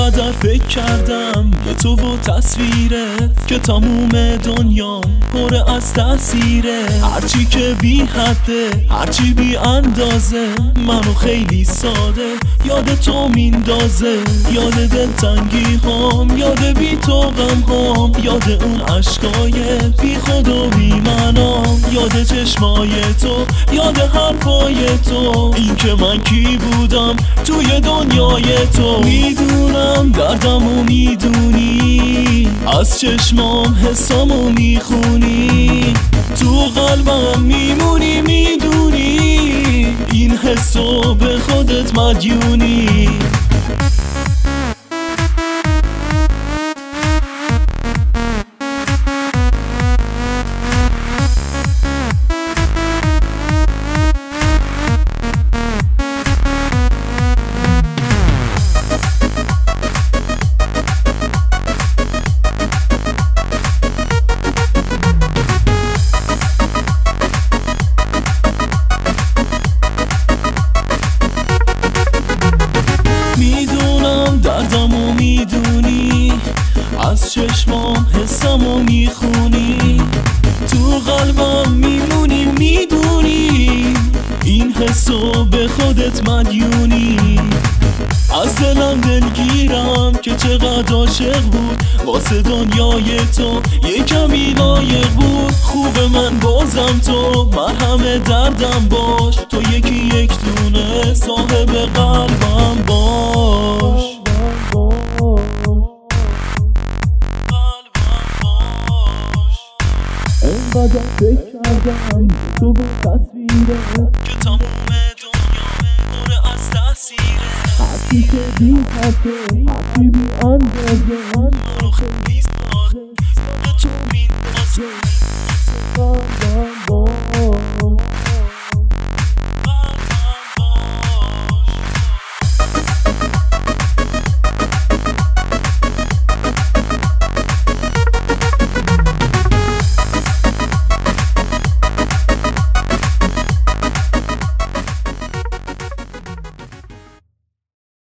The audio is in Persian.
انقدر فکر کردم به تو و تصویرت که تموم دنیا پر از تأثیره. هرچی که بی حده، هرچی بی اندازه، منو خیلی ساده یاد تو میندازه. یاد دلتنگی هام، یاد بی تو غم هام، یاد اون عشقای بی خود و بی منام، یاد چشمای تو، یاد حرفای تو، این که من کی بودم توی دنیای تو. میدونم دردمو میدونی، از چشمام حسامو میخونی، تو قلبم میمونی، میدونی این حسو به خودت مدیونی. میدونم دردمو میدونی، از چشمام حسامو میخونی، تو قلبم میمونی، میدونی این حسو به خودت مدیونی. از دلم دلگیرم که چقدر عاشق بود، واسه دنیای تو یه کمی لایق بود. خوب من بازم تو، مرهم دردم باش، تو یکی یک دونه صاحب قلبم باش. انقدر فکر کردم تو با تصویرت که تموم دنیا پر از تأثیره. هرچی که بی حده، هرچی بی اندازه، منو خیلی ساده به تو میندازه.